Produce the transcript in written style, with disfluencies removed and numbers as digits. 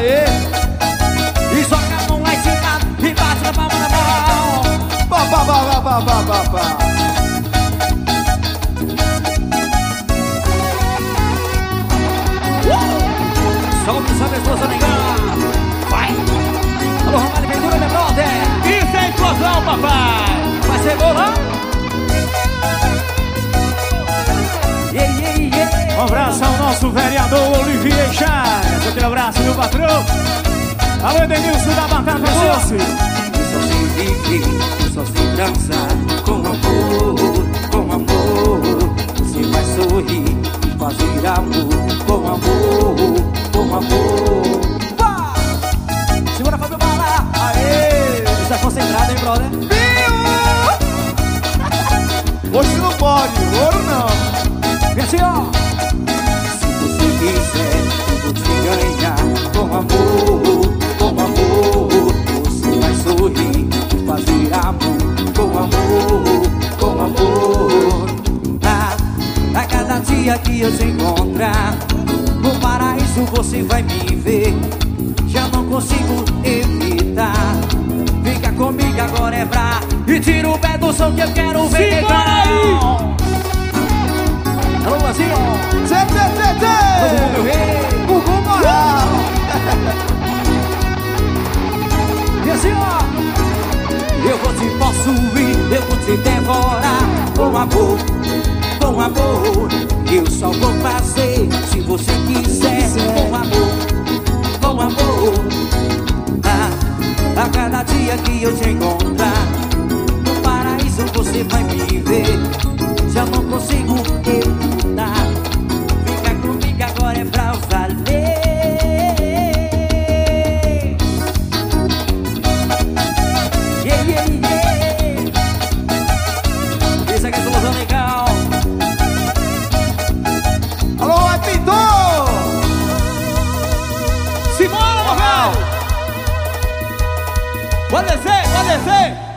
Aê! E joga a mão lá em cima e bate na palma da mão. Pá, pá, pá, pá, pá, pá, pá. Solta essa pessoa, negão. Vai! Alô, Romário Ventura, meu brother. Isso é explosão, papai. Vai ser bolão. Yeah, yeah, yeah. Um abraço ao nosso vereador Olivier Chagas. Aquele abraço, meu patrão. Alô, Edenilson da Batata Doce. E só se vive, e só se dança com amor, com amor. Você vai sorrir e fazer amor, com amor, com amor. Uá! Segura, Fábio Bala. Aê! Está concentrado, hein, brother? Hoje não pode, ouro não. Vem assim, ó. Se você quiser, eu vou te ganhar com amor, com amor. Você vai sorrir e fazer amor, com amor, com amor. A cada dia que eu te encontrar no paraíso você vai me ver. Já não consigo evitar. Fica comigo, agora é pra. E tira o pé do som que eu quero ver. Simbora aí! Alô, Luazinho! Tchê, tchê, tchê, tchê! Meu rei! Gugu Moral! E assim, ó! Eu vou te possuir, eu vou te devorar com amor, com amor. Eu só vou fazer se você quiser, com amor, com amor. A cada dia que eu te encontrar no paraíso você vai me ver. Já não consigo evitar. Fica comigo, agora é pra valer. Yeah, yeah, yeah. Isso aqui é solução legal. Alô, é pintor! Simbora, meu velho. Pode descer, pode descer.